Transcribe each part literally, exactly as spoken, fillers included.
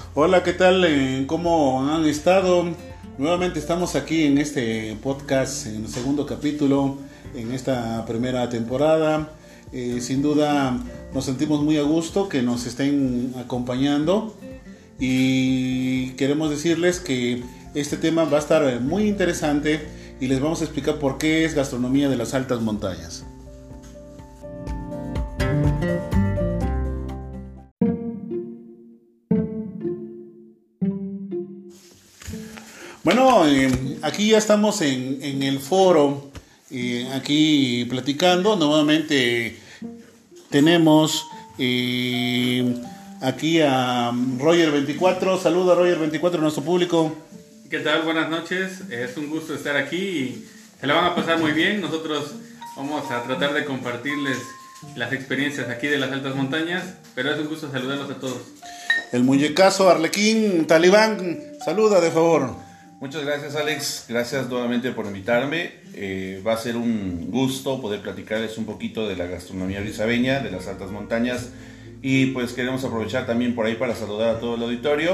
Hola, ¿qué tal? Eh, ¿Cómo han estado? Nuevamente estamos aquí en este podcast, en el segundo capítulo, en esta primera temporada. Eh, sin duda nos sentimos muy a gusto que nos estén acompañando y queremos decirles que este tema va a estar muy interesante y les vamos a explicar por qué es gastronomía de las altas montañas. Bueno, eh, aquí ya estamos en, en el foro, eh, aquí platicando. Nuevamente tenemos eh, aquí a Roger veinticuatro. Saluda Roger veinticuatro a nuestro público. ¿Qué tal? Buenas noches. Es un gusto estar aquí y se la van a pasar muy bien. Nosotros vamos a tratar de compartirles las experiencias aquí de las altas montañas, pero es un gusto saludarlos a todos. El muñecazo Arlequín Talibán, saluda de favor. Muchas gracias, Alex, gracias nuevamente por invitarme. Eh, va a ser un gusto poder platicarles un poquito de la gastronomía brisabeña, de las altas montañas, y pues queremos aprovechar también por ahí para saludar a todo el auditorio.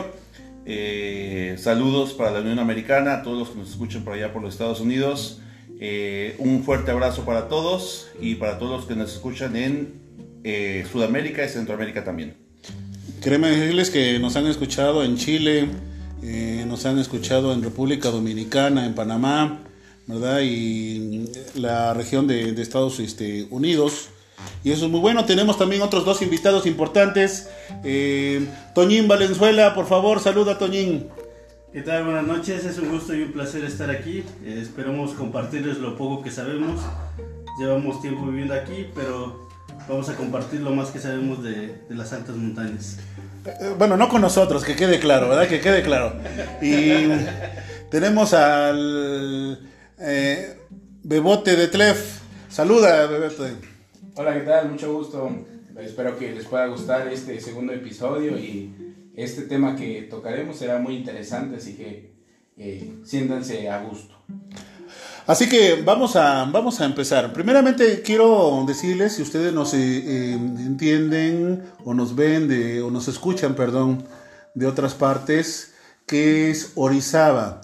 Eh, saludos para la Unión Americana, a todos los que nos escuchan por allá por los Estados Unidos. Eh, un fuerte abrazo para todos y para todos los que nos escuchan en eh, Sudamérica y Centroamérica también. Queremos decirles que nos han escuchado en Chile, eh, nos han escuchado en República Dominicana, en Panamá, ¿verdad? Y la región de, de Estados este, Unidos. Y eso es muy bueno. Tenemos también otros dos invitados importantes. Eh, Toñín Valenzuela, por favor, saluda Toñín. ¿Qué tal? Buenas noches, es un gusto y un placer estar aquí. Eh, esperamos compartirles lo poco que sabemos. Llevamos tiempo viviendo aquí, pero vamos a compartir lo más que sabemos de, de las altas montañas. Eh, bueno, no con nosotros, que quede claro, ¿verdad? Que quede claro. Y tenemos al eh, Bebote de Tlef. Saluda, Bebote. Hola, ¿qué tal? Mucho gusto. Espero que les pueda gustar este segundo episodio y este tema que tocaremos será muy interesante, así que eh, siéntanse a gusto. Así que vamos a, vamos a empezar. Primeramente quiero decirles, si ustedes nos eh, eh, entienden o nos ven de, o nos escuchan, perdón, de otras partes, ¿qué es Orizaba?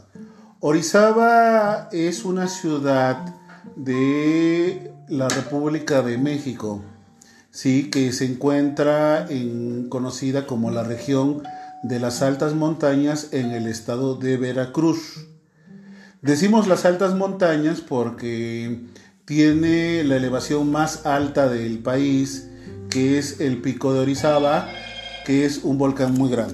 Orizaba es una ciudad de la República de México, sí, que se encuentra en, conocida como la región de las altas montañas en el estado de Veracruz. Decimos las altas montañas porque tiene la elevación más alta del país, que es el Pico de Orizaba, que es un volcán muy grande.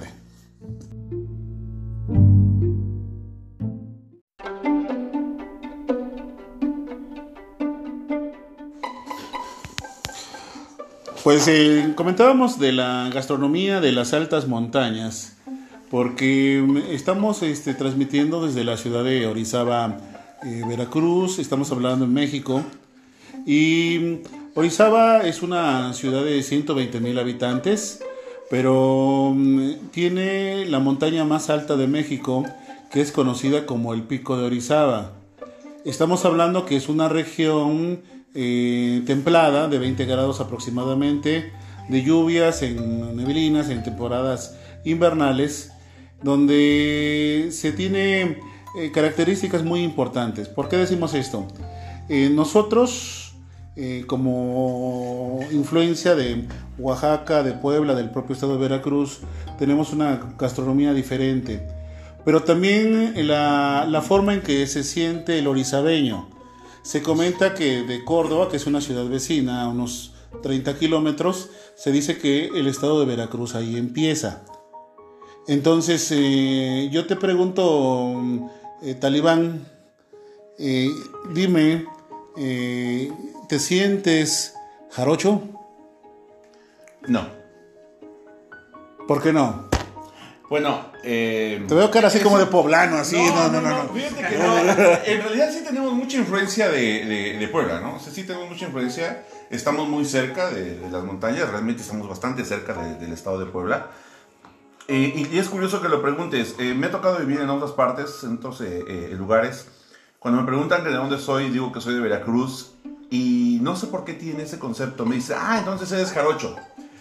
Pues eh, comentábamos de la gastronomía de las altas montañas, porque estamos este, transmitiendo desde la ciudad de Orizaba, eh, Veracruz, estamos hablando en México, y Orizaba es una ciudad de ciento veinte mil habitantes, pero um, tiene la montaña más alta de México, que es conocida como el Pico de Orizaba. Estamos hablando que es una región eh, templada, de veinte grados aproximadamente, de lluvias en neblinas, en temporadas invernales, donde se tiene eh, características muy importantes. ¿Por qué decimos esto? Eh, nosotros, eh, como influencia de Oaxaca, de Puebla, del propio estado de Veracruz, tenemos una gastronomía diferente, pero también la, la forma en que se siente el orizabeño. Se comenta que de Córdoba, que es una ciudad vecina, a unos treinta kilómetros, se dice que el estado de Veracruz ahí empieza. Entonces, eh, yo te pregunto, eh, Talibán, eh, dime, eh, ¿te sientes jarocho? No. ¿Por qué no? Bueno, eh, te veo cara así como de poblano, así. No, no, no. no, no. Fíjate que no. En realidad sí tenemos mucha influencia de, de, de Puebla, ¿no? O sea, sí tenemos mucha influencia. Estamos muy cerca de, de las montañas, realmente estamos bastante cerca de, del estado de Puebla. Eh, y, y es curioso que lo preguntes. Eh, me ha tocado vivir en otras partes, en otros eh, eh, lugares. Cuando me preguntan que de dónde soy, digo que soy de Veracruz. Y no sé por qué tiene ese concepto. Me dice, ah, entonces eres jarocho.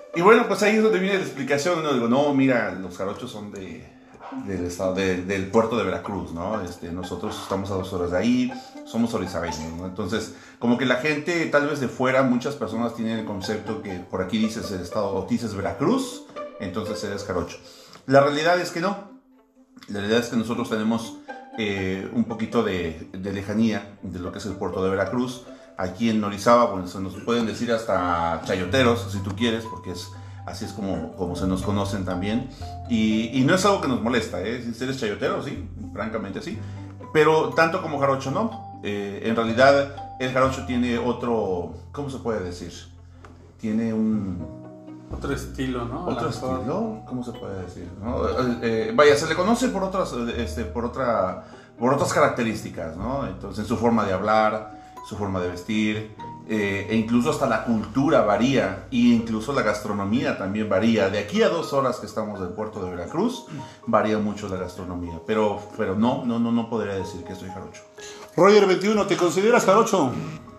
Y bueno, pues ahí es donde viene la explicación, ¿no? Digo, no, mira, los jarochos son de, del estado, de, del puerto de Veracruz, ¿no? Este, nosotros estamos a dos horas de ahí, somos orizabeños, ¿no? Entonces, como que la gente, tal vez de fuera, muchas personas tienen el concepto que por aquí dices el estado, o dices Veracruz, entonces eres jarocho. La realidad es que no. La realidad es que nosotros tenemos eh, un poquito de, de lejanía de lo que es el puerto de Veracruz. Aquí en Orizaba, bueno, se nos pueden decir hasta chayoteros, si tú quieres, porque es, así es como, como se nos conocen también. Y, y no es algo que nos molesta, ¿eh? Si eres chayotero, sí, francamente sí. Pero tanto como jarocho, no. Eh, en realidad, el jarocho tiene otro, ¿cómo se puede decir? Tiene un... Otro estilo, ¿no? Otro estilo, ¿cómo se puede decir? ¿No? Eh, eh, vaya, se le conoce por otras, este, por otra, por otras características, ¿no? Entonces, su forma de hablar, su forma de vestir, eh, e incluso hasta la cultura varía, e incluso la gastronomía también varía. De aquí a dos horas que estamos del puerto de Veracruz, varía mucho la gastronomía, pero, pero no, no, no, no podría decir que soy jarocho. Roger veintiuno, ¿te consideras jarocho?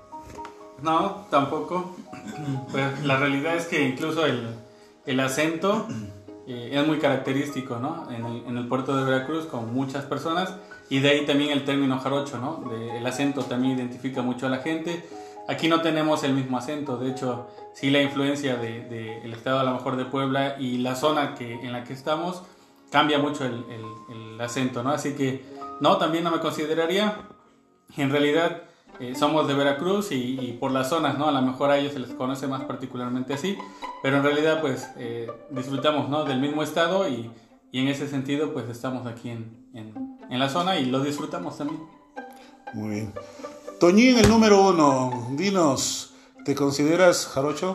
No, tampoco. Pues la realidad es que incluso el, el acento eh, es muy característico, ¿no? En el, en el puerto de Veracruz con muchas personas, y de ahí también el término jarocho, ¿no? De, el acento también identifica mucho a la gente. Aquí no tenemos el mismo acento, de hecho, sí la influencia del de, de el estado a lo mejor de Puebla y la zona que, en la que estamos cambia mucho el, el, el acento, ¿no? Así que no, también no me consideraría. En realidad eh, somos de Veracruz y, y por las zonas, ¿no? A lo mejor a ellos se les conoce más particularmente así, pero en realidad pues eh, disfrutamos, ¿no? Del mismo estado y, y en ese sentido pues estamos aquí en, en, en la zona y lo disfrutamos también. Muy bien. Toñín, el número uno, dinos, ¿te consideras jarocho?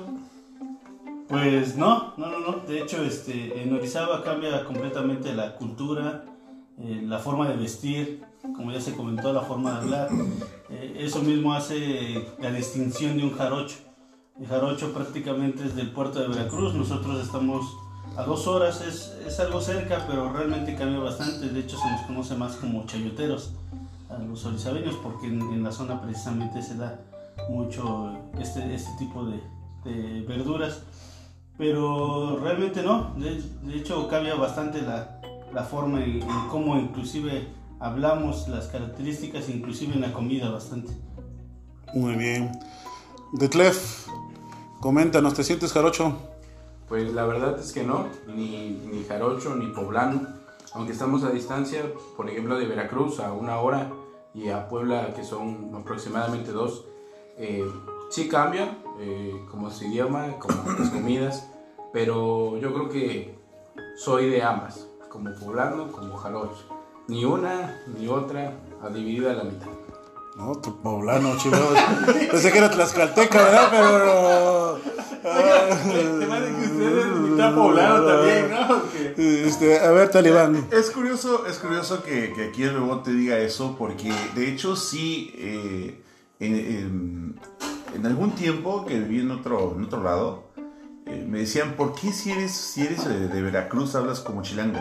Pues no, no, no, no. De hecho, este, en Orizaba cambia completamente la cultura, eh, la forma de vestir, como ya se comentó, la forma de hablar. Eh, eso mismo hace la distinción de un jarocho. El jarocho prácticamente es del puerto de Veracruz, nosotros estamos a dos horas, es, es algo cerca, pero realmente cambia bastante. De hecho, se nos conoce más como chayoteros a los orizabeños, porque en, en la zona precisamente se da mucho este, este tipo de, de verduras. Pero realmente no, de, de hecho cambia bastante la, la forma en, en cómo inclusive hablamos, las características, inclusive en la comida bastante. Muy bien. Detlef, coméntanos, ¿te sientes jarocho? Pues la verdad es que no, ni, ni jarocho ni poblano, aunque estamos a distancia, por ejemplo de Veracruz a una hora y a Puebla que son aproximadamente dos, eh, sí cambia, eh, como su idioma, como las comidas, pero yo creo que soy de ambas, como poblano, como jarocho, ni una ni otra, a dividida a la mitad. No, tu poblano, chido. Pensé que era tlaxcalteca, ¿verdad? Pero... Te parece que ustedes mitad poblano también, ¿no? Este, a ver, Talibán. Es curioso, es curioso que, que aquí el Bebot te diga eso, porque de hecho sí, eh, en, en, en algún tiempo que viví en otro, en otro lado, eh, me decían, ¿por qué si eres, si eres de, de Veracruz hablas como chilango?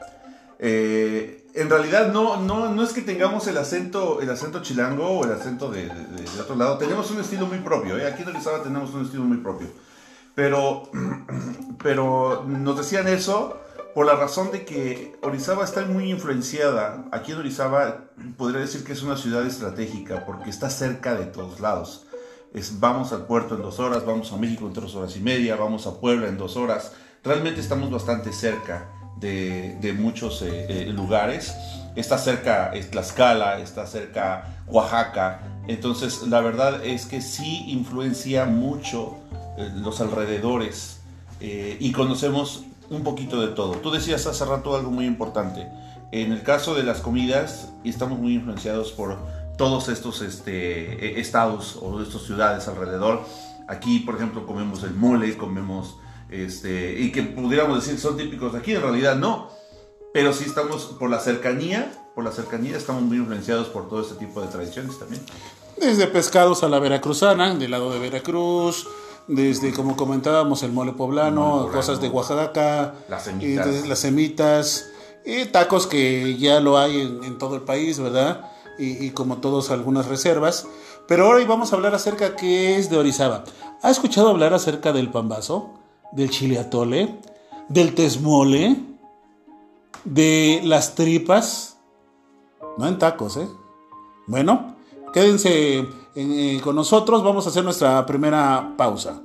Eh, en realidad no, no, no es que tengamos el acento, el acento chilango o el acento de, de, de otro lado, tenemos un estilo muy propio, ¿eh? Aquí en Orizaba tenemos un estilo muy propio, pero, pero nos decían eso por la razón de que Orizaba está muy influenciada. Aquí en Orizaba podría decir que es una ciudad estratégica porque está cerca de todos lados. Es, vamos al puerto en dos horas, vamos a México en tres horas y media, vamos a Puebla en dos horas, realmente estamos bastante cerca De, de muchos eh, eh, lugares. Está cerca eh, Tlaxcala, está cerca Oaxaca. Entonces la verdad es que sí influencia mucho eh, los alrededores, eh, y conocemos un poquito de todo. Tú decías hace rato algo muy importante. En el caso de las comidas, estamos muy influenciados por todos estos este, estados o estas ciudades alrededor. Aquí, por ejemplo, comemos el mole, comemos Este, y que pudiéramos decir son típicos de aquí, en realidad no, pero sí estamos por la cercanía, por la cercanía estamos muy influenciados por todo este tipo de tradiciones también. Desde pescados a la veracruzana, del lado de Veracruz, desde, como comentábamos, el mole poblano, mole poblano, cosas de Oaxaca, las semitas, y las semitas, y tacos que ya lo hay en, en todo el país, ¿verdad? Y, y como todos, algunas reservas. Pero ahora vamos a hablar acerca de qué es de Orizaba. ¿Ha escuchado hablar acerca del pambazo? del chile atole, del tezmole, de las tripas, no en tacos, ¿eh? Bueno, quédense en, eh, con nosotros, vamos a hacer nuestra primera pausa.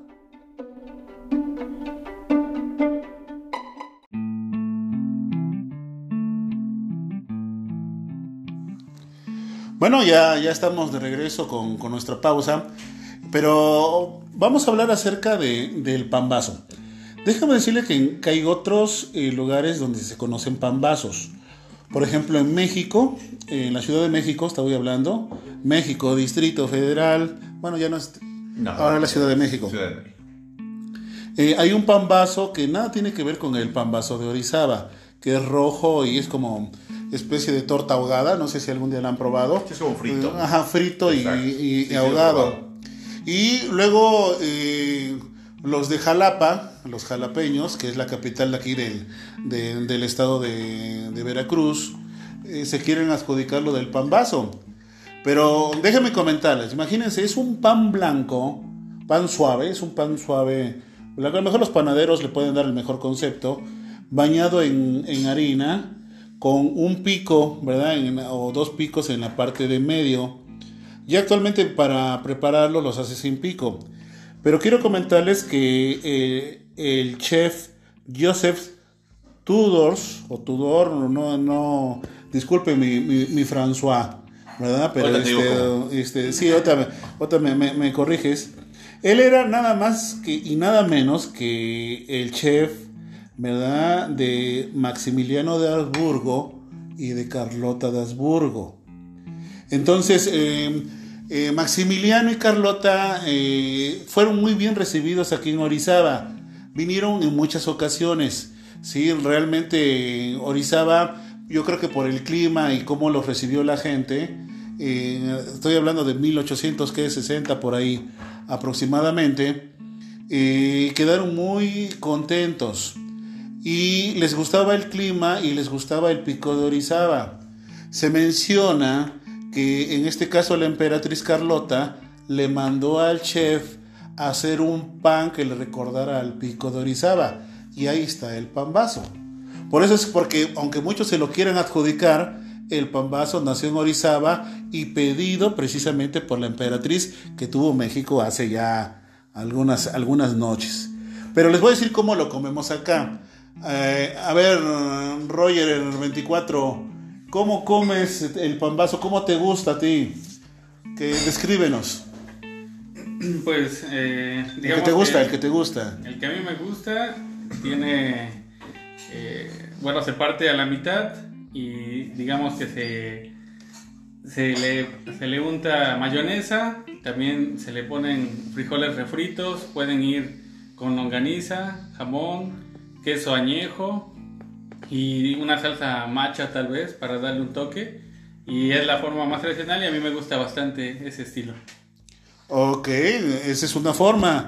Bueno, ya, ya estamos de regreso con, con nuestra pausa, pero vamos a hablar acerca de, del pambazo. Déjame decirle que, que hay otros eh, lugares donde se conocen pambazos. Por ejemplo, en México, en la Ciudad de México, estaba hablando, México, Distrito Federal, bueno, ya no es, no, ahora la Ciudad de México. Ciudad de México. Eh, hay un pambazo que nada tiene que ver con el pambazo de Orizaba, que es rojo y es como especie de torta ahogada, no sé si algún día la han probado. Es como frito. Eh, ajá, frito y, y, sí, y ahogado. Sí, y luego eh, los de Jalapa, los jalapeños, que es la capital de aquí del, de, del estado de, de Veracruz, eh, se quieren adjudicar lo del pambazo. Pero déjenme comentarles, imagínense, es un pan blanco, pan suave, es un pan suave, a lo mejor los panaderos le pueden dar el mejor concepto, bañado en, en harina, con un pico, ¿verdad? En, o dos picos en la parte de medio. Y actualmente para prepararlo los hace sin pico. Pero quiero comentarles que eh, el chef Joseph Tudors, o Tudor, no, no, disculpe mi, mi, mi François, ¿verdad? Pero este, este, sí, otra, otra me, me, me corriges. Él era nada más que, y nada menos que el chef, ¿verdad?, de Maximiliano de Habsburgo y de Carlota de Habsburgo. Entonces, eh, eh, Maximiliano y Carlota eh, fueron muy bien recibidos aquí en Orizaba. Vinieron en muchas ocasiones. Sí, realmente Orizaba, yo creo que por el clima y cómo los recibió la gente, eh, estoy hablando de mil ochocientos sesenta por ahí aproximadamente, eh, quedaron muy contentos. Y les gustaba el clima y les gustaba el pico de Orizaba. Se menciona que en este caso la emperatriz Carlota le mandó al chef a hacer un pan que le recordara al pico de Orizaba. Y ahí está el pambazo. Por eso es porque, aunque muchos se lo quieran adjudicar, el pambazo nació en Orizaba y pedido precisamente por la emperatriz que tuvo México hace ya algunas, algunas noches. Pero les voy a decir cómo lo comemos acá. Eh, a ver, Roger, el veinticuatro, ¿cómo comes el pambazo? ¿Cómo te gusta a ti? Que descríbenos. Pues, eh, digamos el que te gusta, que el que te gusta. El que a mí me gusta tiene, eh, bueno, se parte a la mitad y digamos que se, se, le, se le unta mayonesa, también se le ponen frijoles refritos, pueden ir con longaniza, jamón, queso añejo y una salsa macha tal vez para darle un toque, y es la forma más tradicional y a mí me gusta bastante ese estilo. Ok, esa es una forma.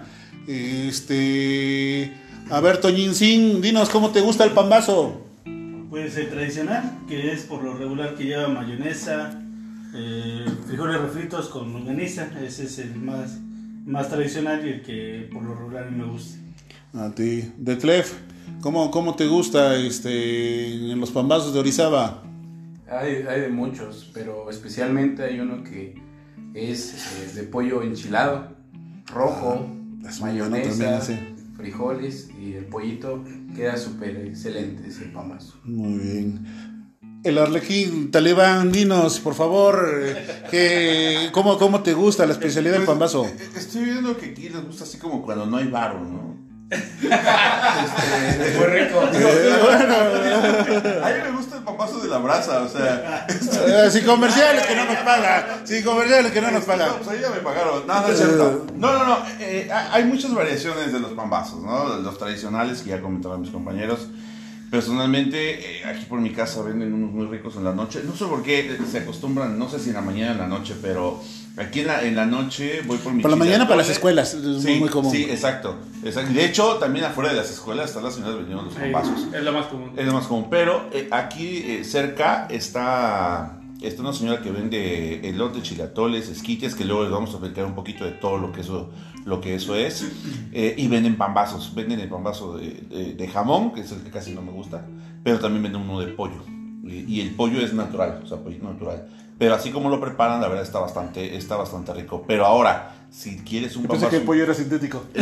Este, a ver, Toñincín, dinos cómo te gusta el pambazo. Pues el tradicional, que es por lo regular que lleva mayonesa, eh, frijoles refritos con longaniza. Ese es el más, más tradicional y el que por lo regular a mí me gusta. A ti, Detlef, ¿cómo, cómo te gusta este, en los pambazos de Orizaba? Hay, hay de muchos, pero especialmente hay uno que es eh, de pollo enchilado, rojo, ah, mayonesa, bueno, frijoles y el pollito. Queda súper excelente ese pambazo. Muy bien. El Arlequín, Talibán, dinos, por favor, que, ¿cómo, ¿cómo te gusta la especialidad pues, del pambazo? Estoy viendo que aquí les gusta así como cuando no hay varo, ¿no? este, muy rico. Eh, bueno, a mí me gusta el pambazo de la brasa, o sea. Eh, sin comerciales que no nos pagan. Sin comerciales que no nos pagan. No, pues ahí ya me pagaron. No, no es cierto. No, no, no. Eh, hay muchas variaciones de los pambazos, ¿no? Los tradicionales que ya comentaban mis compañeros. Personalmente, eh, aquí por mi casa venden unos muy ricos en la noche. No sé por qué se acostumbran, no sé si en la mañana o en la noche, pero aquí en la, en la noche voy por mi Por la mañana para las escuelas, es sí, muy, muy común. Sí, exacto, exacto. De hecho, también afuera de las escuelas están las señoras vendiendo los pambazos. Es lo más común. Es lo más común. Pero eh, aquí eh, cerca está está una señora que vende elote, chilatoles, esquites, que luego les vamos a platicar un poquito de todo lo que eso, lo que eso es. Eh, y venden pambazos. Venden el pambazo de, de, de jamón, que es el que casi no me gusta, pero también venden uno de pollo. Y, y el pollo es natural, o sea, pollo natural. Pero así como lo preparan, la verdad está bastante, está bastante rico. Pero ahora, si quieres un Yo pambazo... pensé que el pollo era sintético. No,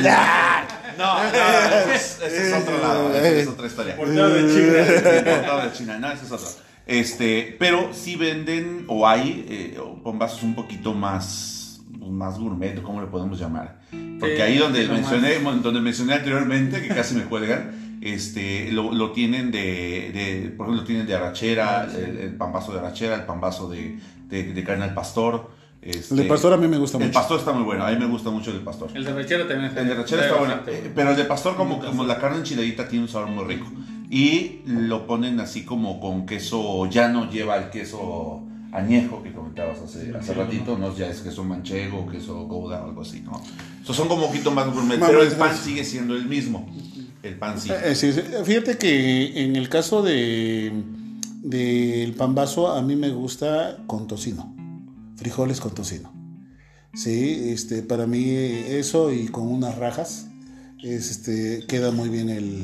no, ese es, ese es otro lado, esa es otra historia. Importado de China. Importado de China, no, ese es otro. Este, pero sí venden, o hay, eh, pambazos un poquito más, más gourmet, ¿cómo le podemos llamar? Porque Sí, ahí donde no mencioné, donde mencioné anteriormente, que casi me cuelgan, este, lo, lo tienen de, de, por ejemplo, lo tienen de arrachera, el, el pambazo de arrachera, el pambazo de, de, de carne al pastor. Este, El de pastor a mí me gusta el mucho. pastor está muy bueno, a mí me gusta mucho el del pastor. El de rachera también está El de rachera está bueno, eh, pero el de pastor como, como la carne enchiladita tiene un sabor muy rico. Y lo ponen así como con queso, ya no lleva el queso añejo que comentabas hace, hace ratito, no ya es queso manchego, queso gouda o algo así, ¿no? So, son como un poquito más gourmet, pero el pan sigue siendo el mismo. El pan sí. Eh, sí, sí. Fíjate que en el caso de del pambazo a mí me gusta con tocino, frijoles con tocino. Sí, este, para mí eso y con unas rajas, es, este, queda muy bien el,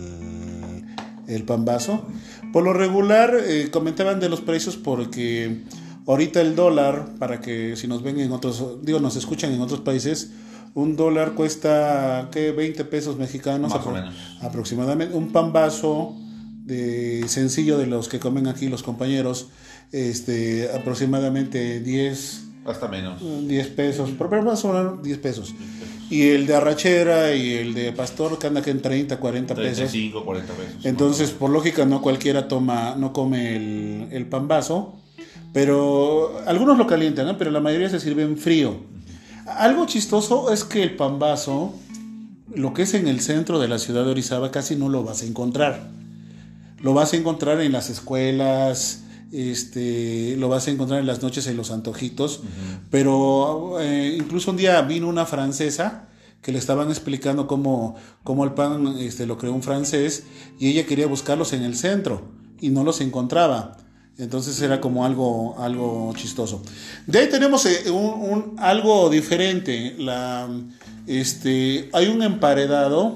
el pambazo. Por lo regular, eh, comentaban de los precios porque ahorita el dólar, para que si nos ven en otros, digo, nos escuchan en otros países, un dólar cuesta, ¿qué? veinte pesos mexicanos. Más o menos. Aproximadamente. Un pambazo de sencillo de los que comen aquí los compañeros, este, aproximadamente diez, Hasta menos. diez pesos, pero más o menos diez pesos. Y el de arrachera y el de pastor que anda que en treinta, cuarenta pesos. treinta y cinco, cuarenta pesos. Entonces, por lógica, no cualquiera toma, no come el, el pambazo, pero algunos lo calientan, ¿no? Pero la mayoría se sirve en frío. Algo chistoso es que el pambazo, lo que es en el centro de la ciudad de Orizaba, casi no lo vas a encontrar. Lo vas a encontrar en las escuelas, este, lo vas a encontrar en las noches en los antojitos, uh-huh. Pero eh, incluso un día vino una francesa que le estaban explicando cómo, cómo el pan este, lo creó un francés y ella quería buscarlos en el centro y no los encontraba. Entonces era como algo, algo chistoso. De ahí tenemos eh, un, un, algo diferente. La, este, hay un emparedado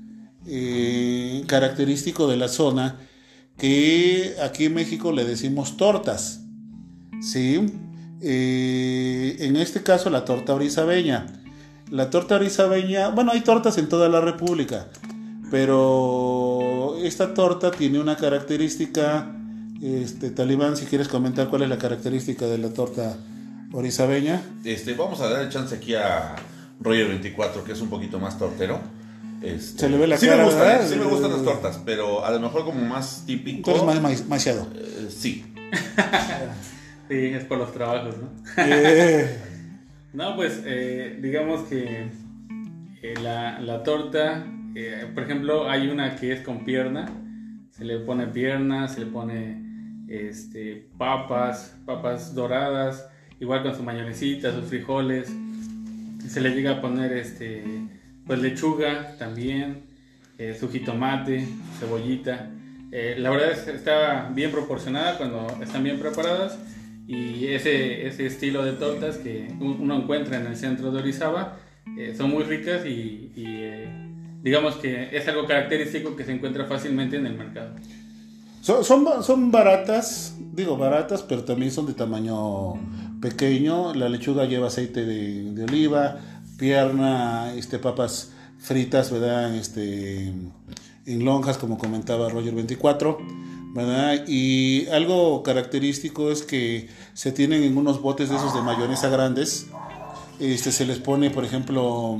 eh, característico de la zona que aquí en México le decimos tortas, ¿sí? Eh, en este caso la torta orizabeña. La torta orizabeña, bueno, hay tortas en toda la República, pero esta torta tiene una característica, este, Talibán, si quieres comentar cuál es la característica de la torta orizabeña. Este, vamos a darle chance aquí a Roger veinticuatro, que es un poquito más tortero. Este, se le ve la sí cara, me gustan, ¿verdad? Sí me gustan las tortas, pero a lo mejor como más típico. Tú eres más ma- maiciado. Eh, sí. Sí, es por los trabajos, ¿no? Eh. No, pues eh, digamos que eh, la, la torta, eh, por ejemplo, hay una que es con pierna, se le pone pierna, se le pone este, papas, papas doradas, igual con su mayonesita, sus frijoles, se le llega a poner este, pues lechuga también, eh, su jitomate, cebollita. Eh, la verdad es que está bien proporcionada cuando están bien preparadas. Y ese, ese estilo de tortas que uno encuentra en el centro de Orizaba eh, son muy ricas y, y eh, digamos que es algo característico que se encuentra fácilmente en el mercado. Son, son, son baratas, digo baratas, pero también son de tamaño pequeño. La lechuga lleva aceite de, de oliva, pierna, este, papas fritas, ¿verdad? Este, en lonjas, como comentaba Roger veinticuatro. ¿Verdad? Y algo característico es que se tienen en unos botes de esos de mayonesa grandes, este, se les pone por ejemplo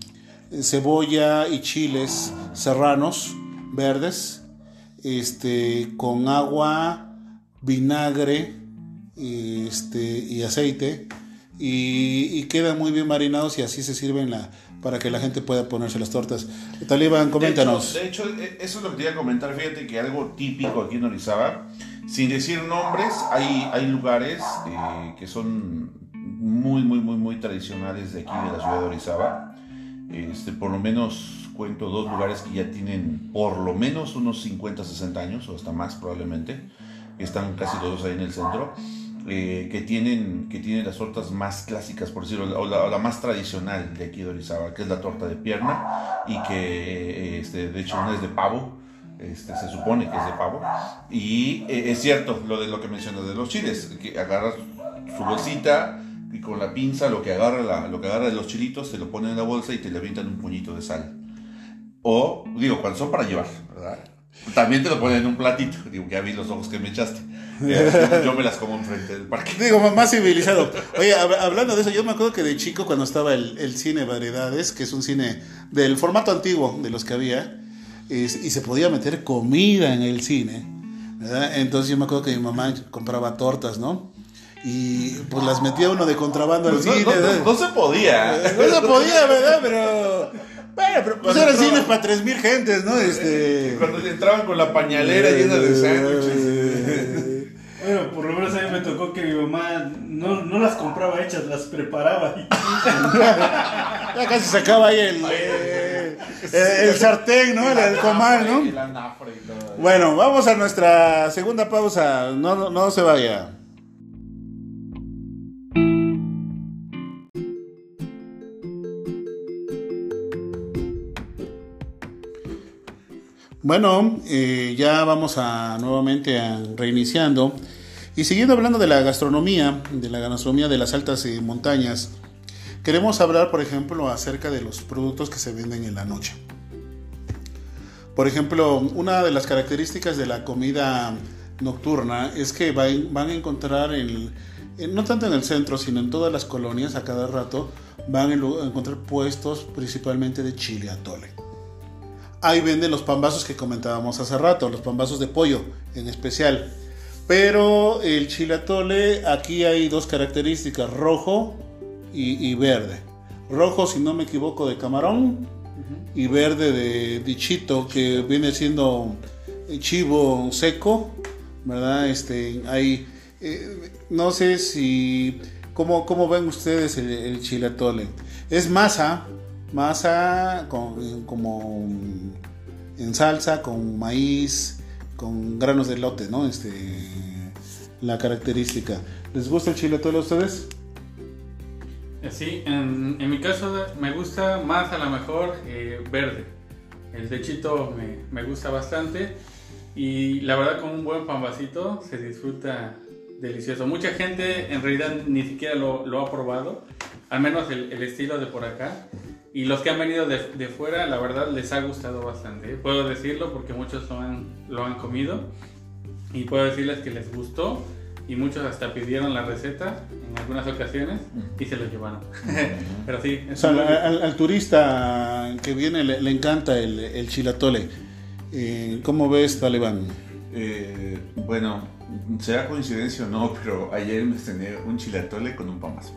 cebolla y chiles serranos verdes, este, con agua, vinagre, este, y aceite, y, y quedan muy bien marinados y así se sirven la, para que la gente pueda ponerse las tortas. Talibán, coméntanos. De hecho, de hecho, eso es lo que te iba a comentar. Fíjate que algo típico aquí en Orizaba, sin decir nombres, hay, hay lugares eh, que son muy, muy, muy, muy tradicionales de aquí, de la ciudad de Orizaba. Este, por lo menos cuento dos lugares que ya tienen por lo menos unos cincuenta, sesenta años, o hasta más probablemente. Están casi todos ahí en el centro. eh, que, tienen, que tienen las tortas más clásicas, por decirlo, o la, o la más tradicional de aquí de Orizaba, que es la torta de pierna, y que este, de hecho una es de pavo, este, se supone que es de pavo, y eh, es cierto lo de lo que mencionas de los chiles, que agarras su bolsita y con la pinza lo que agarra, la, lo que agarra de los chilitos, te lo ponen en la bolsa y te le avientan un puñito de sal. O, digo, cuando son para llevar, ¿verdad? También te lo ponen en un platito. Digo, ya vi los ojos que me echaste. Yo, yo me las como enfrente del parque. Digo, más civilizado. Oye, hab- hablando de eso, yo me acuerdo que de chico, cuando estaba el, el cine Variedades, que es un cine del formato antiguo de los que había, es- y se podía meter comida en el cine, ¿verdad? Entonces yo me acuerdo que mi mamá compraba tortas, ¿no? Y pues las metía uno de contrabando al Pues no, cine. no, ¿verdad? no, no se podía. No se podía, ¿verdad? Pero... Bueno, pero pues eran cines para tres mil gentes, ¿no? Este... Cuando entraban con la pañalera llena de sándwiches. Bueno, por lo menos a mí me tocó que mi mamá no, no las compraba hechas, las preparaba. Ya casi se acaba ahí el, eh, el, el sartén, ¿no? El, el comal, ¿no? El anafre y todo. Bueno, vamos a nuestra segunda pausa. No, no, no se vaya. Bueno, eh, ya vamos a nuevamente a reiniciando y siguiendo hablando de la gastronomía, de la gastronomía de las altas eh, montañas. Queremos hablar, por ejemplo, acerca de los productos que se venden en la noche. Por ejemplo, una de las características de la comida nocturna es que van, van a encontrar, en, en, no tanto en el centro, sino en todas las colonias, a cada rato, van a encontrar puestos principalmente de chile atole. Ahí venden los pambazos que comentábamos hace rato, los pambazos de pollo en especial. Pero el chile atole, aquí hay dos características, rojo y, y verde. Rojo, si no me equivoco, de camarón, y verde de dichito, que viene siendo chivo seco, ¿verdad? Este, hay, eh, no sé si, ¿cómo, cómo ven ustedes el, el chile atole? Es masa, masa con, como en salsa, con maíz, con granos de elote, ¿no? Este, la característica. ¿Les gusta el chile atole a ustedes? Sí, en, en mi caso me gusta más a lo mejor eh, verde. El techito me, me gusta bastante y la verdad con un buen pambacito se disfruta delicioso. Mucha gente en realidad ni siquiera lo, lo ha probado, al menos el, el estilo de por acá. Y los que han venido de, de fuera, la verdad les ha gustado bastante. ¿eh? Puedo decirlo porque muchos lo han, lo han comido y puedo decirles que les gustó. Y muchos hasta pidieron la receta en algunas ocasiones y se lo llevaron. Pero sí, O sea, al, al turista que viene le, le encanta el, el chile atole. Eh, ¿Cómo ves, Talibán? Eh, bueno, será coincidencia o no, pero ayer me cené un chile atole con un pambazo.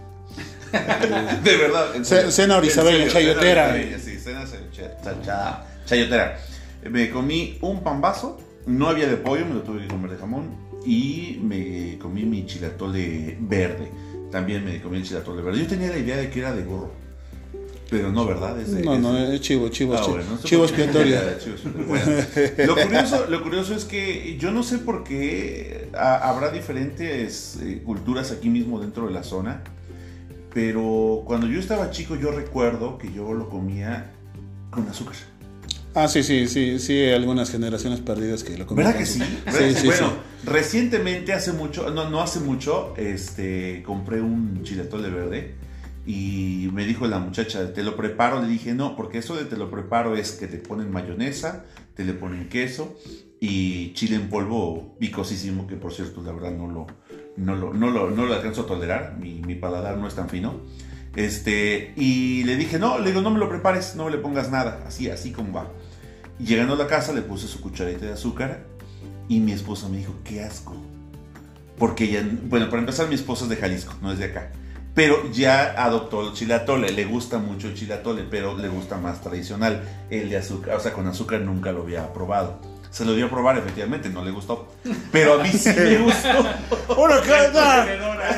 De verdad. En serio. Cena orizabeña, En serio, chayotera. cena orizabeña, sí, cena cha- cha- cha- chayotera. Me comí un pambazo, no había de pollo, me lo tuve que comer de jamón. Y me comí mi chile atole verde. También me comí el chile atole verde. Yo tenía la idea de que era de gorro, pero no, ¿verdad? Es de, No, es no, de... es chivo, chivo, Ah, chivo, bueno, no sé chivo por qué. expiatorio. Chivo expiatorio. Bueno, lo, curioso, lo curioso es que yo no sé por qué a, habrá diferentes eh, culturas aquí mismo dentro de la zona, pero cuando yo estaba chico yo recuerdo que yo lo comía con azúcar. Ah, sí, sí, sí, sí, hay algunas generaciones perdidas que lo comen. ¿Verdad con que sí? azúcar. ¿Verdad Sí, que sí? sí, Bueno, sí. recientemente, hace mucho, no, no hace mucho, este, compré un chile atole verde y me dijo la muchacha, ¿te lo preparo? Le dije, no, porque eso de te lo preparo es que te ponen mayonesa, te le ponen queso y chile en polvo picosísimo, que por cierto, la verdad no lo, no lo, no lo, no lo alcanzo a tolerar, mi, mi paladar no es tan fino. Este, y le dije, no, le digo, no me lo prepares, no le pongas nada, así, así como va. Y llegando a la casa le puse su cucharita de azúcar y mi esposa me dijo, qué asco. Porque ella, bueno, para empezar mi esposa es de Jalisco, no es de acá. Pero ya adoptó el chile atole, le gusta mucho el chile atole, pero le gusta más tradicional, el de azúcar, o sea, con azúcar nunca lo había probado. Se lo dio a probar, efectivamente, no le gustó. Pero a mí sí me gustó. Bueno, ¿qué tal?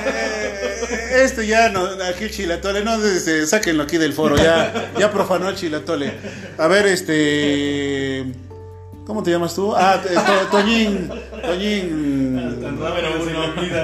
Eh, Este ya no, aquí el chilatole, no, este, sáquenlo aquí del foro, ya, ya profanó el chilatole. A ver, este, ¿Cómo te llamas tú? Ah, to, to, Toñín. Toñín. Tan rápido se me olvida.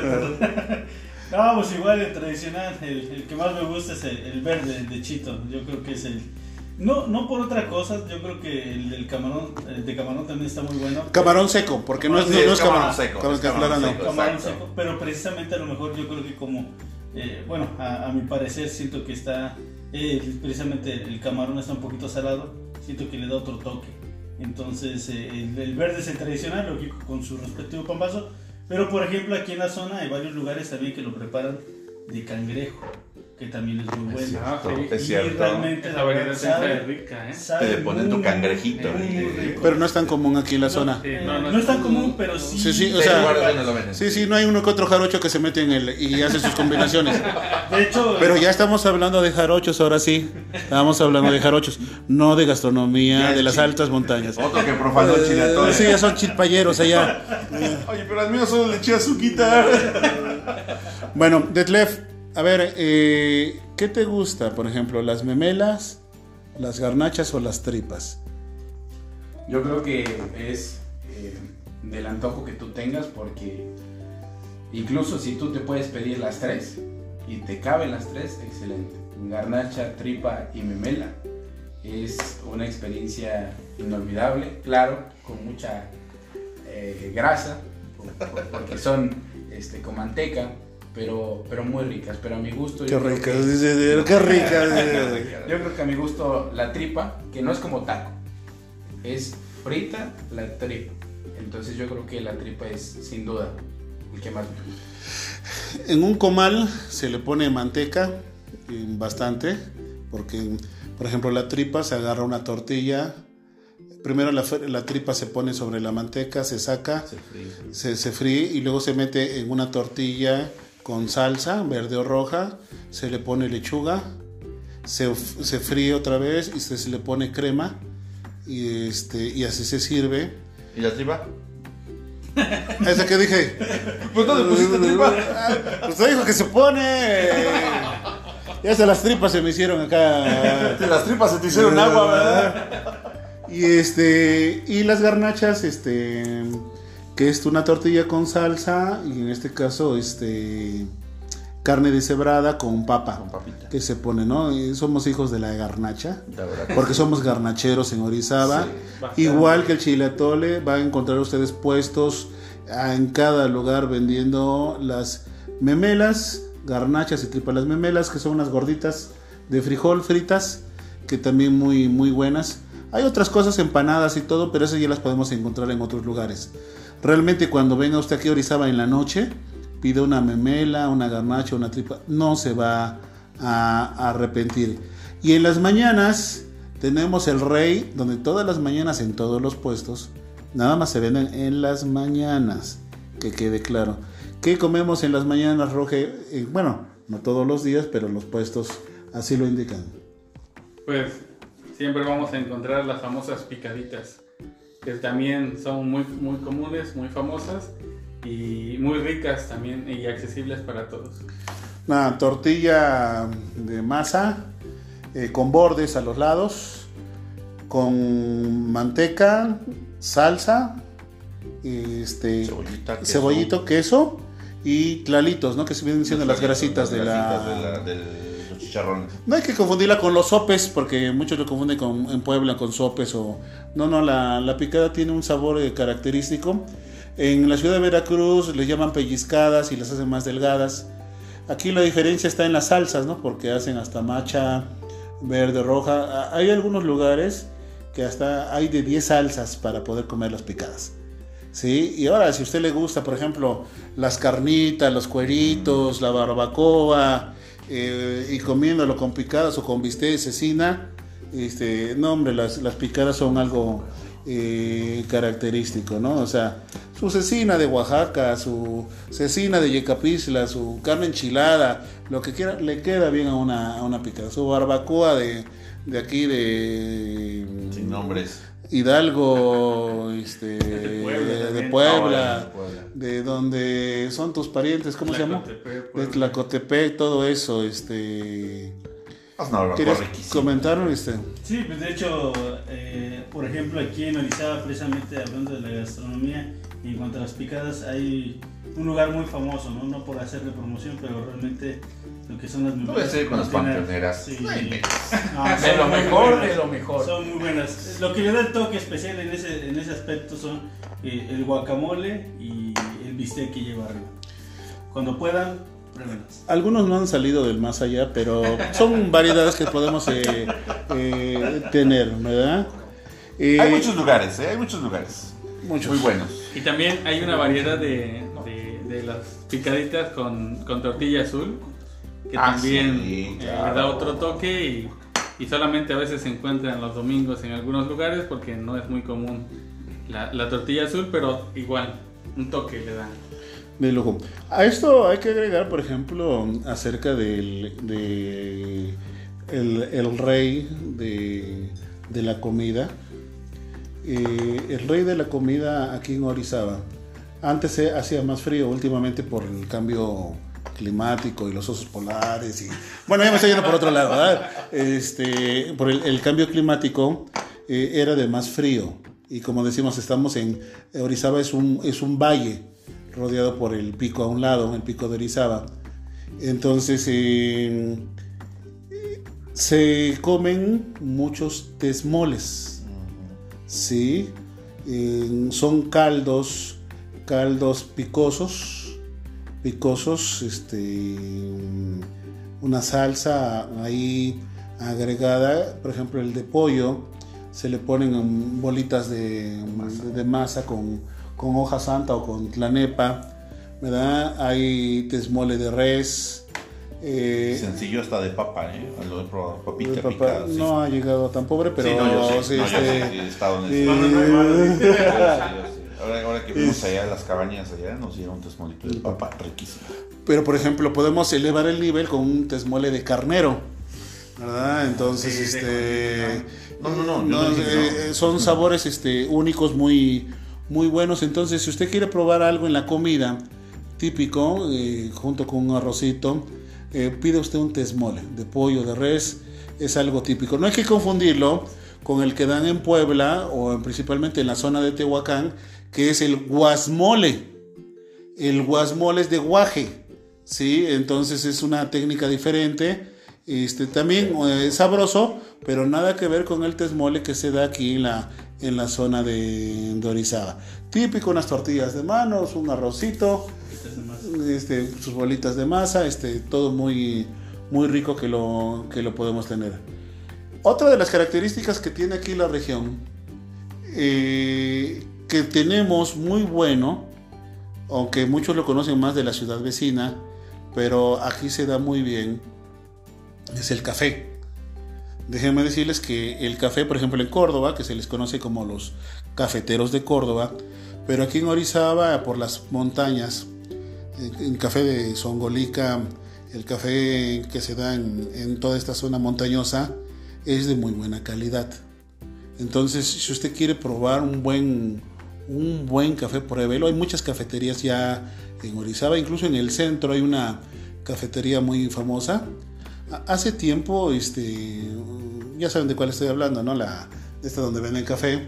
No, pues igual el tradicional, el, el que más me gusta es el, el verde, el de Chito. Yo creo que es el... No, no por otra cosa, yo creo que el del camarón, el de camarón también está muy bueno. Camarón seco, porque no es, no, Sí, no es es camarón, camarón seco, camarón, es camarón camarón, seco. no. Camarón Exacto. seco, pero precisamente a lo mejor yo creo que como, eh, bueno, a, a mi parecer siento que está, eh, precisamente el camarón está un poquito salado, siento que le da otro toque. Entonces eh, el, el verde es el tradicional, lógico, con su respectivo pambazo, pero por ejemplo aquí en la zona hay varios lugares también que lo preparan de cangrejo, que también es muy bueno. Ah, sí. Es Y cierto. realmente Esa variedad sabe- es rica, ¿eh? sabe Te ponen tu muy, cangrejito. muy, muy rico. Pero no es tan común aquí en la zona. Sí, Eh, no, no, no es tan es común, pero sí. Sí, sí, o Hay sea, lugares donde lo venden. Sí, sí, no hay uno que otro jarocho que se mete en el y hace sus combinaciones. De hecho, Pero ya estamos hablando de jarochos, ahora sí. Estamos hablando de jarochos, no de gastronomía Ya de es las chile. altas montañas. Otro que profanó el chilatón. Sí, ya son chilpayeros allá. Oye, pero al mío solo le eché azuquita. Bueno, Detlef, a ver, eh, ¿qué te gusta? Por ejemplo, las memelas, las garnachas o las tripas. Yo creo que es eh, del antojo que tú tengas, porque incluso si tú te puedes pedir las tres y te caben las tres, excelente. Garnacha, tripa y memela es una experiencia inolvidable, claro, con mucha eh, grasa, por- por- porque son este, con manteca, pero, pero muy ricas. Pero a mi gusto, Qué yo creo ricas, que- dice, qué ricas. yo creo que a mi gusto la tripa, que no es como taco, es frita la tripa. Entonces yo creo que la tripa es sin duda el que más me gusta. En un comal se le pone manteca, eh, bastante, porque, por ejemplo, la tripa se agarra una tortilla. Primero la, fr- la tripa se pone sobre la manteca, se saca, se, se fríe y luego se mete en una tortilla con salsa verde o roja, se le pone lechuga, se, f- se fríe otra vez y se, se le pone crema y, este, y así se sirve. ¿Y la tripa? ¿Esa que dije? Pues no le pusiste tripa. Pues usted dijo que se pone. Ya se las tripas se me hicieron acá. Las tripas se te hicieron agua, ¿verdad? Y este y las garnachas, este, que es una tortilla con salsa y en este caso, este, carne deshebrada con papa, Con papita. que se pone, ¿no? Y somos hijos de la garnacha, La verdad que porque sí. somos garnacheros en Orizaba. Sí, bastante. Igual que el chile atole, van a encontrar ustedes puestos en cada lugar vendiendo las memelas, garnachas y tripas. Las memelas, que son unas gorditas de frijol fritas, que también muy, muy buenas. Hay otras cosas, empanadas y todo, pero esas ya las podemos encontrar en otros lugares. Realmente cuando venga usted aquí a Orizaba en la noche, pide una memela, una garnacha, una tripa, no se va a, a arrepentir. Y en las mañanas tenemos el Rey, donde todas las mañanas en todos los puestos, nada más se venden en las mañanas, que quede claro. ¿Qué comemos en las mañanas, Roge? Eh, bueno, no todos los días, pero los puestos así lo indican. Pues siempre vamos a encontrar las famosas picaditas, que también son muy, muy comunes, muy famosas y muy ricas también y accesibles para todos. Una tortilla de masa eh, con bordes a los lados, con manteca, salsa, este, Cebollita, queso. cebollito, queso y clalitos, ¿no? Que se vienen siendo las grasitas de grasitas la... de la- de los chicharrones. No hay que confundirla con los sopes, porque muchos lo confunden con, en Puebla con sopes o... No, no, la, la picada tiene un sabor eh, característico. En la ciudad de Veracruz les llaman pellizcadas y las hacen más delgadas. Aquí la diferencia está en las salsas, ¿no? Porque hacen hasta macha, verde, roja. Hay algunos lugares que hasta hay de diez salsas para poder comer las picadas. ¿Sí? Y ahora, si a usted le gusta, por ejemplo, las carnitas, los cueritos, la barbacoa, eh, y comiéndolo con picadas o con bistec de cecina, este, no, hombre, las, las picadas son algo eh, característico, ¿no? O sea, su cecina de Oaxaca, su cecina de Yecapixtla, su carne enchilada, lo que quiera, le queda bien a una, a una picada. Su barbacoa de, de aquí de... Sin nombres. Hidalgo, este, De Puebla de también. Puebla, Ah, de Puebla. de donde son tus parientes, ¿cómo se llama? Tlacotepec, De Puebla. Tlacotepec, todo eso, este, Es una barbacoa ¿Quieres riquísima. comentar, este? Sí, pues de hecho, eh, por ejemplo, aquí en Orizaba, precisamente hablando de la gastronomía, en cuanto a las picadas, hay un lugar muy famoso, ¿no? No por hacerle promoción, pero realmente lo que son las No voy a seguir con las tienen- pampeoneras. Sí. Ay, me- No, De son lo muy mejor, buenas. de lo mejor. Son muy buenas. Lo que le da el toque especial en ese, en ese aspecto son eh, el guacamole y el bistec que lleva arriba. Cuando puedan, pruébenlas. Algunos no han salido del más allá, pero son variedades que podemos eh, eh, tener, ¿verdad? Eh, Hay muchos lugares, ¿eh? Hay muchos lugares. muchos. Muy buenos. Y también hay una variedad de, de, de las picaditas con, con tortilla azul, que Ah, también sí, eh, claro. le da otro toque y, y solamente a veces se encuentran los domingos en algunos lugares porque no es muy común la, la tortilla azul, pero igual, un toque le dan. De lujo. A esto hay que agregar, por ejemplo, acerca del de el, el rey de, de la comida. Eh, el rey de la comida aquí en Orizaba. Antes se hacía más frío, últimamente por el cambio climático y los osos polares y bueno, ya me estoy yendo por otro lado, ¿verdad? Este, por el, el cambio climático eh, era de más frío y como decimos estamos en Orizaba es un es un valle rodeado por el pico a un lado, el pico de Orizaba. Entonces eh, se comen muchos tesmoles, sí, eh, son caldos, caldos picosos. picosos, este, una salsa ahí agregada, por ejemplo el de pollo, se le ponen bolitas de masa, de masa con, con hoja santa o con tlanepa, ¿verdad? Hay tesmole de res. Eh, Sencillo hasta de papa, ¿eh? Lo he probado, papita el papá picada. Sí. no ha llegado tan pobre, pero Sí, no, yo sé, sí, no, yo este, sé, sí, está donde eh, está. Sí, yo sé. Ahora, ahora que fuimos allá a las cabañas allá, nos dieron un tesmolito de papa riquísimo. pero por ejemplo podemos elevar el nivel con un tesmole de carnero, ¿verdad? Entonces, Sí, este, No, no, no, yo no, no dije que eh, no. son sabores este, únicos, muy, muy buenos. Entonces, si usted quiere probar algo en la comida típico, eh, junto con un arrocito, eh, pide usted un tesmole de pollo, de res, es algo típico. No hay que confundirlo con el que dan en Puebla o en, principalmente en la zona de Tehuacán, que es el guasmole. El guasmole es de guaje, ¿sí? Entonces es una técnica diferente, este, también eh, sabroso, pero nada que ver con el tesmole que se da aquí en la, en la zona de, de Orizaba. Típico, unas tortillas de manos, un arrocito, este, sus bolitas de masa, este, todo muy, muy rico que lo, que lo podemos tener. Otra de las características que tiene aquí la región, eh, que tenemos muy bueno, aunque muchos lo conocen más de la ciudad vecina, pero aquí se da muy bien, es el café. Déjenme decirles que el café, por ejemplo en Córdoba, que se les conoce como los cafeteros de Córdoba, pero aquí en Orizaba, por las montañas, el café de Songolica, el café que se da en, en toda esta zona montañosa, es de muy buena calidad. Entonces, si usted quiere probar un buen, un buen café, pruébelo. Hay muchas cafeterías ya en Orizaba, incluso en el centro hay una cafetería muy famosa. Hace tiempo, este, ya saben de cuál estoy hablando, ¿no? La, esta donde venden café.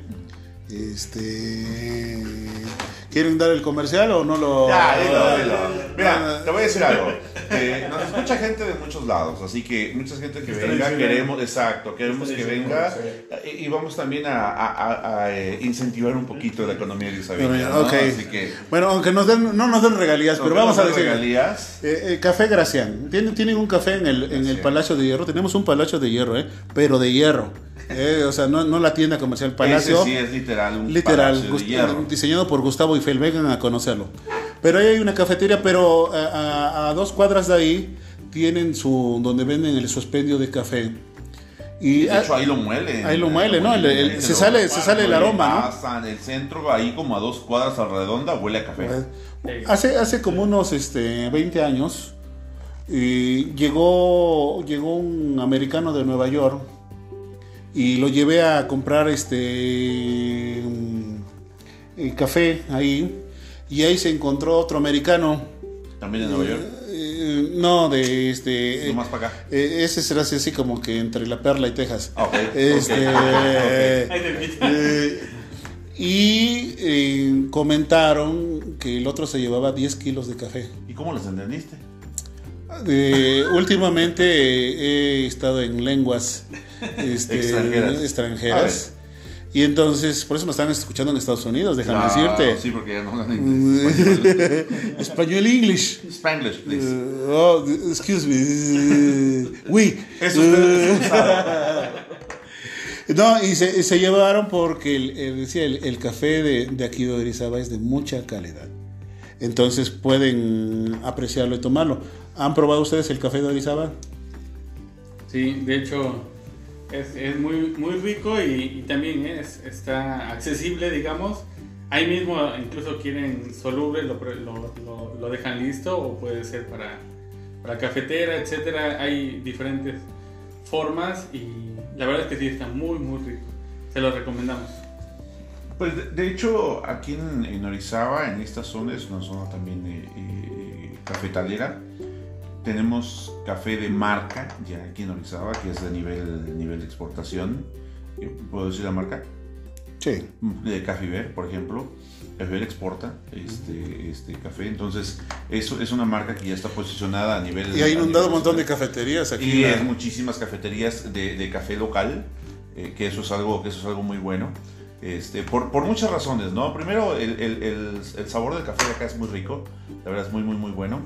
Este, ¿quieren dar el comercial o no lo...? Ya, dilo, dilo. Mira, te voy a decir algo. Eh, nos escucha gente de muchos lados, así que mucha gente que Está venga, diciendo. queremos, exacto, queremos que venga y, y vamos también a, a, a, a eh, incentivar un poquito la economía orizabeña, ¿no? Ok. Así que Bueno, aunque nos den, no nos den regalías, pero aunque vamos a nos den decir... regalías. Eh, eh, Café Gracián. Tienen, tienen un café en el, en el Gracián. Palacio de Hierro. Tenemos un Palacio de Hierro, ¿eh? Pero de hierro. Eh, o sea, no, no la tienda comercial Palacio. Ese sí es literal un Literal, palacio de Gust- hierro. diseñado por Gustavo Eiffel. Vengan a conocerlo. Pero ahí hay una cafetería, pero a, a- a dos cuadras de ahí tienen su donde venden el suspendio de café. Y De hecho, ahí lo muelen. ahí lo muelen, ¿no? El- el- Ahí se lo sale- se preparan, sale el huele aroma, ¿no? masa, en el centro, ahí como a dos cuadras a la redonda, huele a café. Hace, hace como unos este, veinte años y llegó, llegó un americano de Nueva York y lo llevé a comprar este el café ahí y ahí se encontró otro americano. También en Nueva York. Eh, No, de este. No más para acá. Eh, ese será así, así como que entre La Perla y Texas. Ok. Este. Okay. Ahí te invito. eh, y eh, comentaron que el otro se llevaba diez kilos de café. ¿Y cómo los entendiste? Eh, últimamente eh, he estado en lenguas este, Extranjeras. extranjeras. Y entonces, por eso me están escuchando en Estados Unidos, déjame Ah, decirte. Sí, porque ya no hablan inglés. Español English. Spanglish, please. Uh, oh, excuse me. Uh, oui. Eso Uh, es no, y se, se llevaron porque el, el, decía, el, el café de, de aquí de Orizaba es de mucha calidad. Entonces pueden apreciarlo y tomarlo. ¿Han probado ustedes el café de Orizaba? Sí, de hecho es, es muy, muy rico y, y también es, está accesible, digamos. Ahí mismo incluso quieren soluble, lo, lo, lo, lo dejan listo o puede ser para, para cafetera, etcétera. Hay diferentes formas y la verdad es que sí está muy muy rico. Se lo recomendamos. Pues de, de hecho, aquí en, en Orizaba, en esta zona, es una zona también eh, eh, cafetalera. Tenemos café de marca, ya aquí en Orizaba, que es de nivel, nivel de exportación. ¿Puedo decir la marca? Sí. De Cafever, por ejemplo. Cafever exporta este, este café, entonces eso es una marca que ya está posicionada a nivel... Y ha inundado un montón de nacional. cafeterías aquí. Y la- hay muchísimas cafeterías de, de café local, eh, que, eso es algo, que eso es algo muy bueno. Este, por, por muchas razones, ¿no? Primero, el, el, el, el sabor del café de acá es muy rico, la verdad es muy, muy, muy bueno.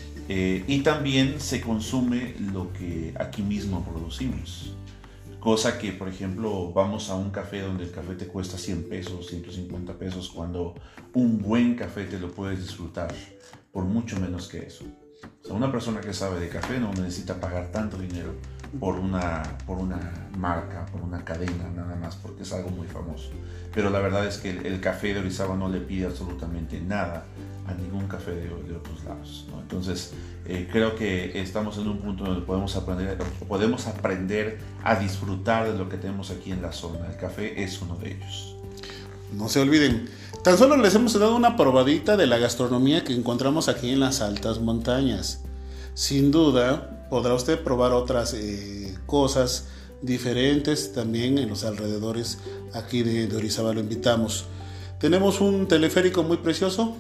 Eh, y también se consume lo que aquí mismo producimos. Cosa que, por ejemplo, vamos a un café donde el café te cuesta cien pesos, ciento cincuenta pesos, cuando un buen café te lo puedes disfrutar por mucho menos que eso. O sea, una persona que sabe de café no necesita pagar tanto dinero por una, por una marca, por una cadena, nada más, porque es algo muy famoso. Pero la verdad es que el, el café de Orizaba no le pide absolutamente nada a ningún café de, de otros lados, ¿no? Entonces, eh, creo que estamos en un punto donde podemos aprender, podemos aprender a disfrutar de lo que tenemos aquí en la zona. El café es uno de ellos. No se olviden. Tan solo les hemos dado una probadita de la gastronomía que encontramos aquí en las altas montañas. Sin duda, podrá usted probar otras eh, cosas diferentes también en los alrededores aquí de, de Orizaba. Lo invitamos. Tenemos un teleférico muy precioso,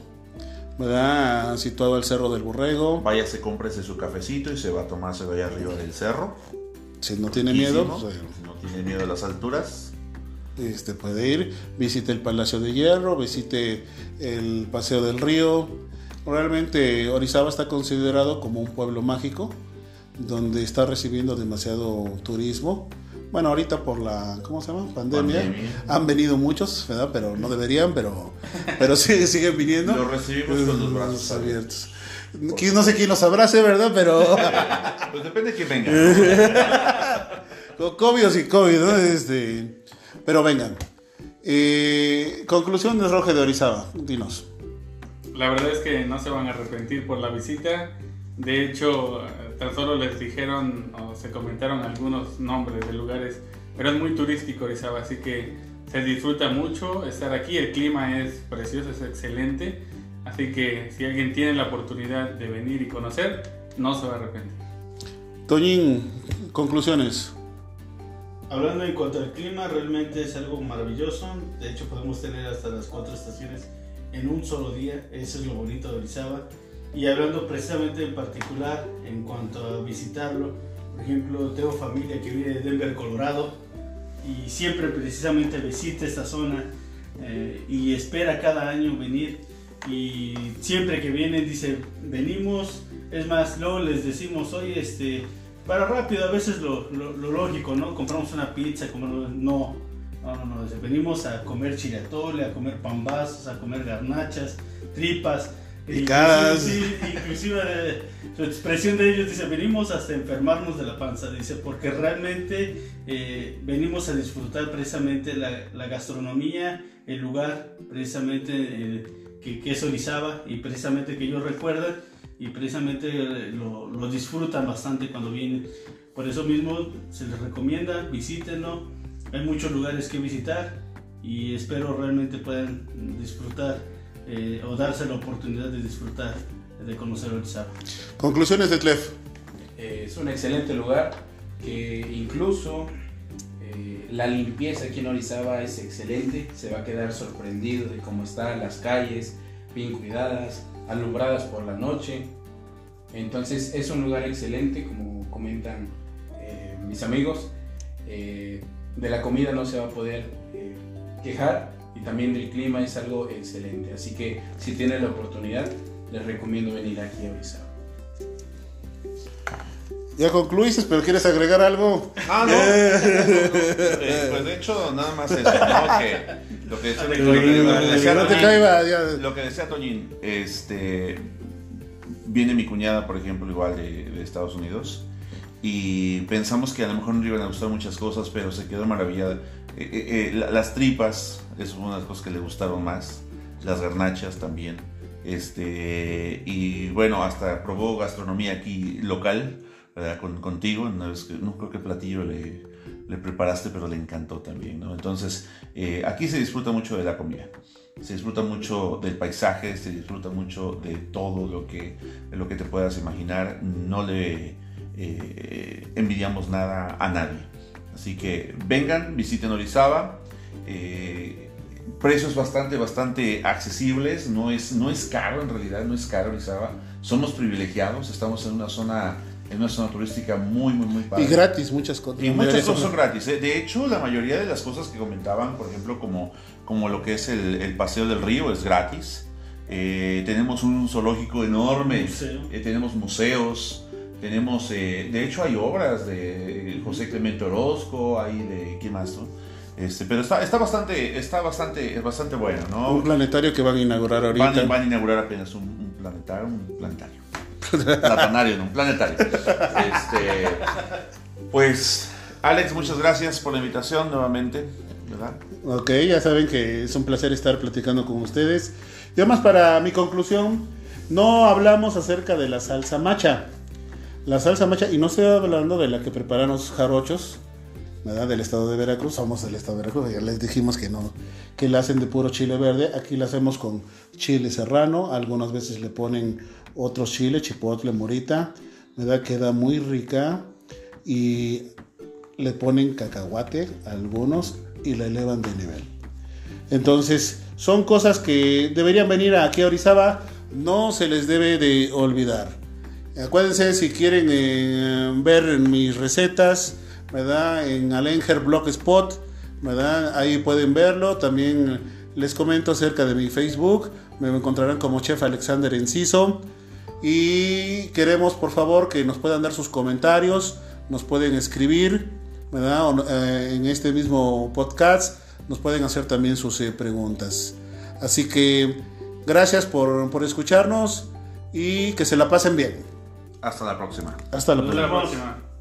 ¿verdad? Situado al Cerro del Borrego. Váyase, cómprese su cafecito y se va a tomárselo allá arriba del cerro. Si no tiene miedo, Riquísimo. pues, Si no tiene miedo a las alturas. Este puede ir, visite el Palacio de Hierro, visite el Paseo del Río. Realmente Orizaba está considerado como un pueblo mágico, donde está recibiendo demasiado turismo. Bueno, ahorita por la, ¿cómo se llama? Pandemia. Pandemia. Han venido muchos, ¿verdad? Pero no deberían, pero, pero sí, siguen viniendo. Los recibimos con los brazos abiertos. Qui- No sé quién nos abrace, ¿verdad? Pero Pues depende de quién venga. con COVID o sin COVID, ¿no? Este, pero vengan. Eh, conclusiones, Roge de Orizaba, dinos. La verdad es que no se van a arrepentir por la visita. De hecho, tan solo les dijeron o se comentaron algunos nombres de lugares, pero es muy turístico Orizaba, así que se disfruta mucho estar aquí. El clima es precioso, es excelente, así que si alguien tiene la oportunidad de venir y conocer, no se va a arrepentir. Toñín, conclusiones. Hablando en cuanto al clima, realmente es algo maravilloso. De hecho, podemos tener hasta las cuatro estaciones en un solo día. Eso es lo bonito de Orizaba. Y hablando precisamente en particular en cuanto a visitarlo, por ejemplo, tengo familia que viene de Denver, Colorado, y siempre precisamente visita esta zona eh, y espera cada año venir. Y siempre que vienen dice, venimos, es más, luego les decimos, oye, este, para rápido, a veces lo, lo, lo lógico, ¿no? Compramos una pizza, compramos, no, no, no, no, venimos a comer chilatole, a comer pambazos, a comer garnachas, tripas. Picadas. Sí, inclusive eh, su expresión de ellos dice, venimos hasta enfermarnos de la panza, dice, porque realmente eh, venimos a disfrutar precisamente la, la gastronomía, el lugar precisamente eh, que, que es Orizaba y precisamente que ellos recuerdan y precisamente eh, lo, lo disfrutan bastante cuando vienen. Por eso mismo se les recomienda, visítenlo, hay muchos lugares que visitar y espero realmente puedan disfrutar Eh, o darse la oportunidad de disfrutar de conocer Orizaba. Conclusiones de Tlef. Eh, es un excelente lugar que incluso eh, la limpieza aquí en Orizaba es excelente. Se va a quedar sorprendido de cómo están las calles, bien cuidadas, alumbradas por la noche. Entonces es un lugar excelente, como comentan eh, mis amigos. Eh, de la comida no se va a poder eh, quejar, y también del clima es algo excelente. Así que si tienen la oportunidad, les recomiendo venir aquí a Orizaba. Ya concluiste, pero ¿quieres agregar algo? Ah, no. Eh, pues de hecho, nada más eso, ¿no? Que lo que decía, lo que, lo que decía No te Toñín, caiga, ya. lo que decía Toñín, este, viene mi cuñada, por ejemplo, igual de, de Estados Unidos, y pensamos que a lo mejor no le iban a gustar muchas cosas, pero se quedó maravillada. Eh, eh, eh, las tripas, eso fue una de las cosas que le gustaron más, las garnachas también, este, y bueno, hasta probó gastronomía aquí local, ¿verdad? Con, contigo, una vez que, no creo qué platillo le, le preparaste, pero le encantó también, ¿no? Entonces, eh, aquí se disfruta mucho de la comida, se disfruta mucho del paisaje, se disfruta mucho de todo lo que, de lo que te puedas imaginar. No le eh, envidiamos nada a nadie. Así que vengan, visiten Orizaba. Eh, precios bastante, bastante accesibles. No es, no es caro, en realidad no es caro Orizaba. Somos privilegiados, estamos en una zona, en una zona turística muy, muy, muy padre. Y gratis, muchas cosas. Y muchas cosas son gratis. ¿eh? De hecho, la mayoría de las cosas que comentaban, por ejemplo, como, como lo que es el, el paseo del río, es gratis. Eh, tenemos un zoológico enorme, Museo. eh, tenemos museos, tenemos, eh, de hecho hay obras de José Clemente Orozco, hay de, ¿qué más, no? Este, pero está, está bastante, está bastante, bastante bueno, ¿no? Un planetario que van a inaugurar ahorita. Van, van a inaugurar apenas un, un planetario, un planetario. Platanario, no, un planetario. Este, pues, Alex, muchas gracias por la invitación nuevamente, ¿verdad? Ok, ya saben que es un placer estar platicando con ustedes. Y además, para mi conclusión, no hablamos acerca de la salsa macha. La salsa macha, y no estoy hablando de la que preparan los jarochos, ¿verdad? Del estado de Veracruz. Somos del estado de Veracruz, ya les dijimos que no, que la hacen de puro chile verde. Aquí la hacemos con chile serrano, algunas veces le ponen otros chiles, chipotle, morita, ¿verdad? Queda muy rica, y le ponen cacahuate a algunos y la elevan de nivel. Entonces, son cosas que deberían venir aquí a Orizaba, no se les debe de olvidar. Acuérdense, si quieren eh, ver mis recetas, ¿verdad? En Alenger Blogspot, ¿verdad? Ahí pueden verlo. También les comento acerca de mi Facebook, me encontrarán como Chef Alexander Enciso. Y queremos, por favor, que nos puedan dar sus comentarios, nos pueden escribir, ¿verdad? O, eh, en este mismo podcast nos pueden hacer también sus eh, preguntas. Así que gracias por, por escucharnos y que se la pasen bien. Hasta la próxima. Hasta la Hasta próxima. la próxima.